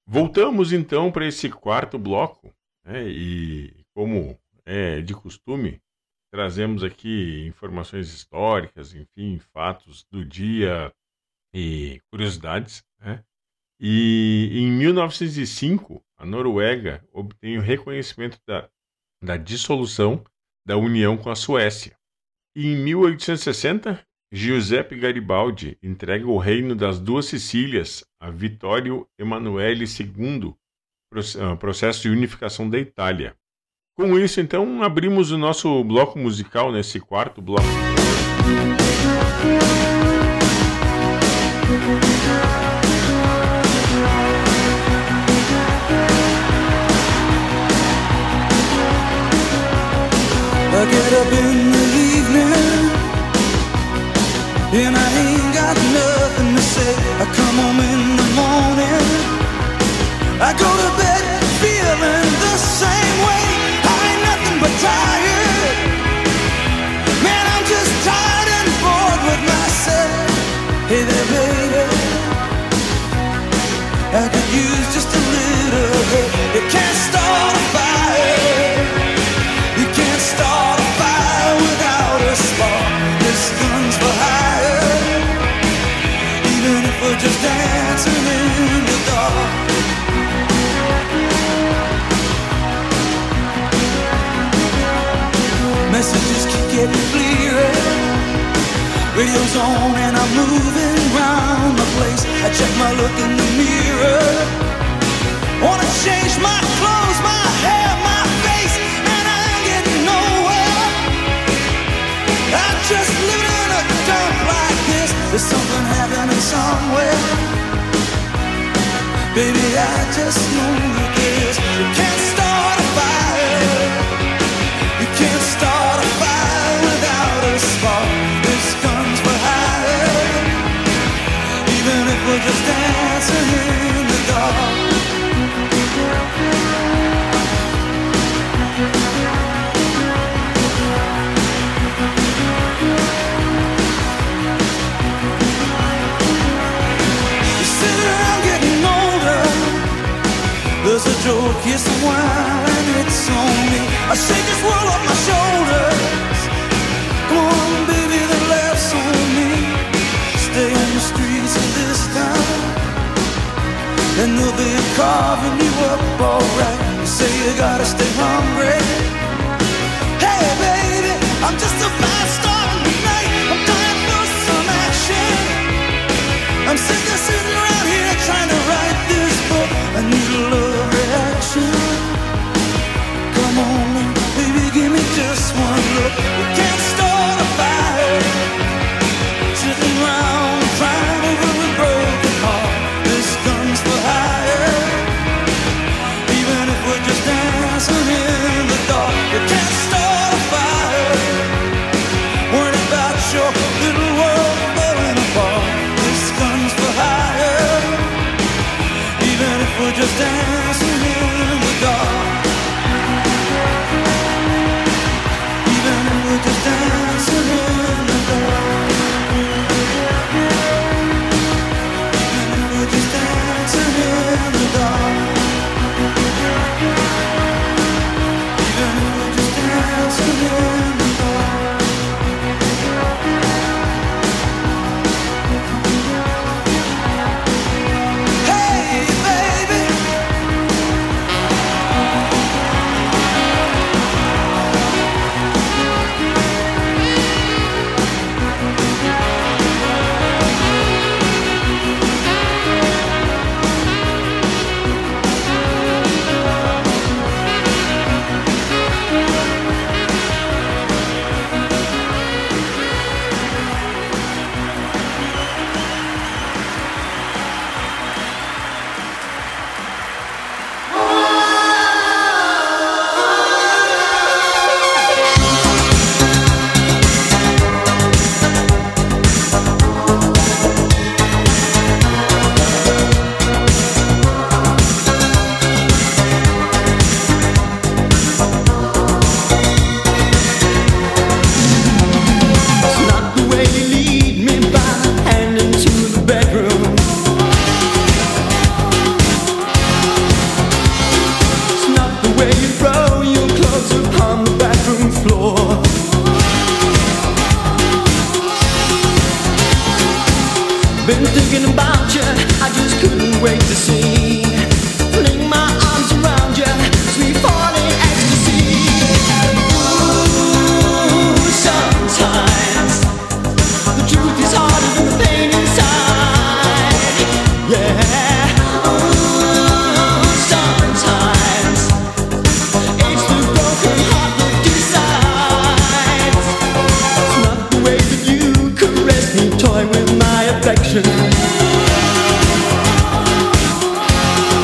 Voltamos então para esse quarto bloco, né? E como é de costume, trazemos aqui informações históricas, enfim, fatos do dia e curiosidades, né? E em 1905, a Noruega obtém o reconhecimento da dissolução da União com a Suécia. E em 1860, Giuseppe Garibaldi entrega o reino das Duas Sicílias a Vittorio Emanuele II, processo de unificação da Itália. Com isso, então, abrimos o nosso bloco musical, nesse quarto bloco. I get up in the evening and I ain't got nothing to say. I come home in the morning, I go to bed feeling the same way. I ain't nothing but tired. Man, I'm just tired and bored with myself. Hey there, baby, I could use just a little help. You can't start a fire. You can't start a fire without a spark. This gun's for hire, even if we're just dancing in the dark. Messages keep getting clearer. Radio's on and I'm moving round the place. I check my look in the mirror. Wanna change my clothes, my hair, my face, and I ain't getting nowhere. I'm just living in a dump like this. There's something happening somewhere. Baby, I just know that this. You can't start a fire. You can't start a fire without a spark. This gun's for hire, even if we're just dancing in the dark. You sit around getting older. There's a joke, here's some wine, and it's on me. I shake this world off my shoulders. Come on, baby, the laughs on me. Stay on the streets of this town, and they'll be carving you up alright. You say you gotta stay hungry. Hey, baby, I'm just a fast star tonight. I'm dying for some action. I'm sick of sitting around here trying to write this book. I need a love reaction. Come on, baby, give me just one look. We can't start a fire, sitting around crying over a broken heart. This gun's for hire, even if we're just dancing in the dark. We can't start a fire, worrying about your little world falling apart. This gun's for hire, even if we're just dancing in the dark. Even if we're just dancing in the dark. Even if we're just dancing in the dark. Even if we're just dancing in the dark. Hey, baby, Fling my arms around you, sweet falling ecstasy. Ooh, sometimes the truth is harder than the pain inside. Yeah. Ooh, sometimes it's the broken heart that decides. It's not the way that you caress me, toy with my affection.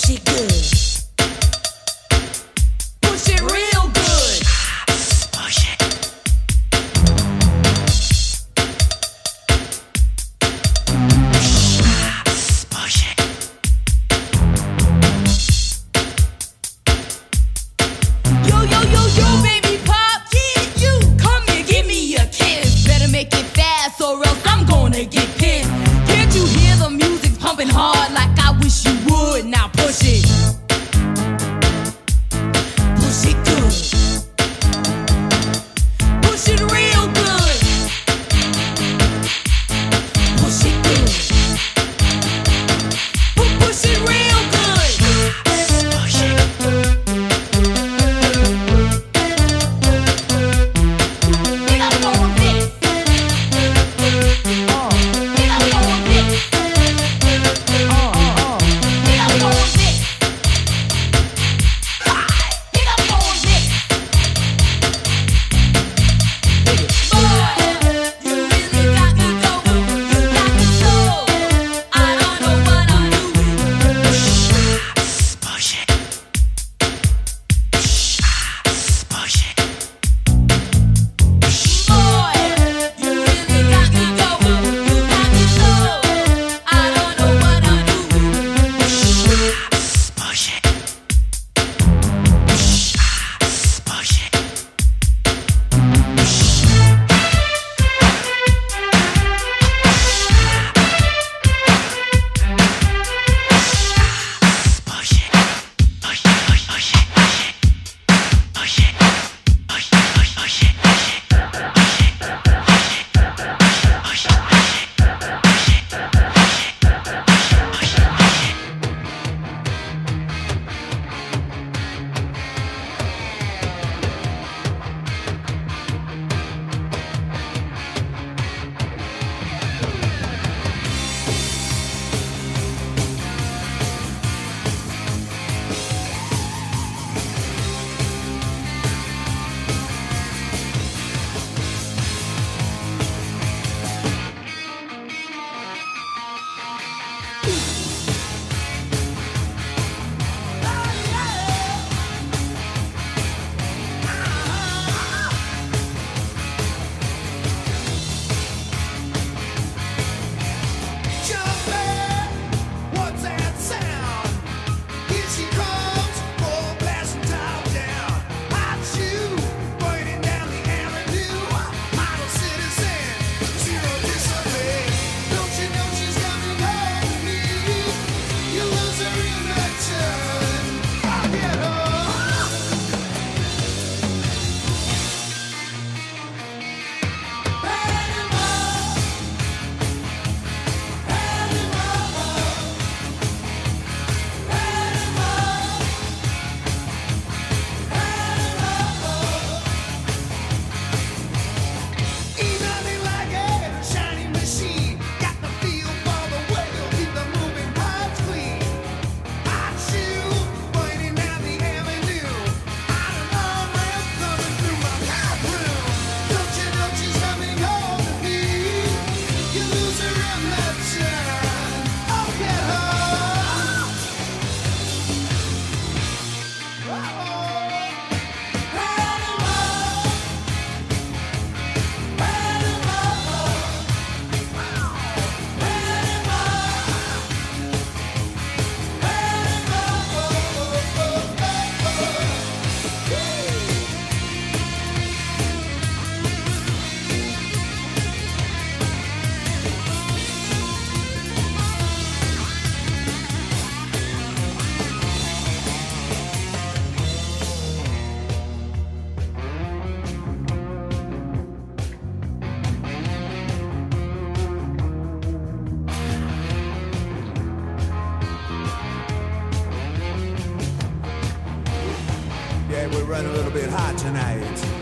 running a little bit hot tonight.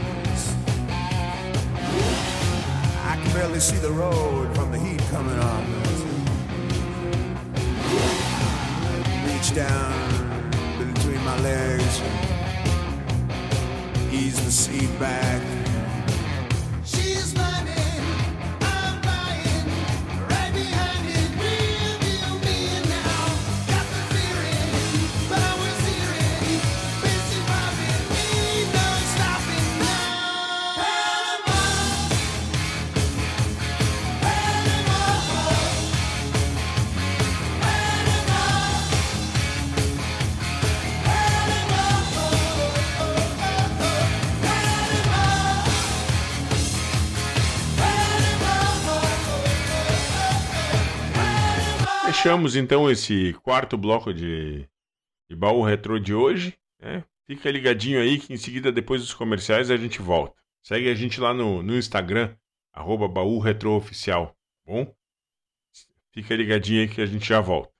I can barely see the road from the heat coming on. Reach down between my legs, ease the seat back. fechamos então esse quarto bloco de Baú Retrô de hoje. Né? Fica ligadinho aí que em seguida, depois dos comerciais, a gente volta. Segue a gente lá no Instagram, @Baú Retrô Oficial, tá bom? Fica ligadinho aí que a gente já volta.